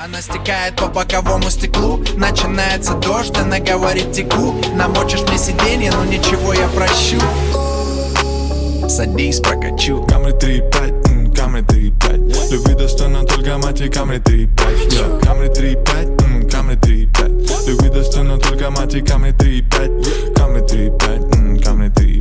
Она стекает по боковому стеклу. Начинается дождь, она говорит теку. Намочишь мне сиденье, но ничего, я прощу. Садись, прокачу. Camry 3.5, Camry 3.5. Любви достойна только мать и Camry 3.5. Camry 3.5, Camry 3.5. Любви достойна только мать и Camry 3.5. Camry 3.5, Camry 3.5.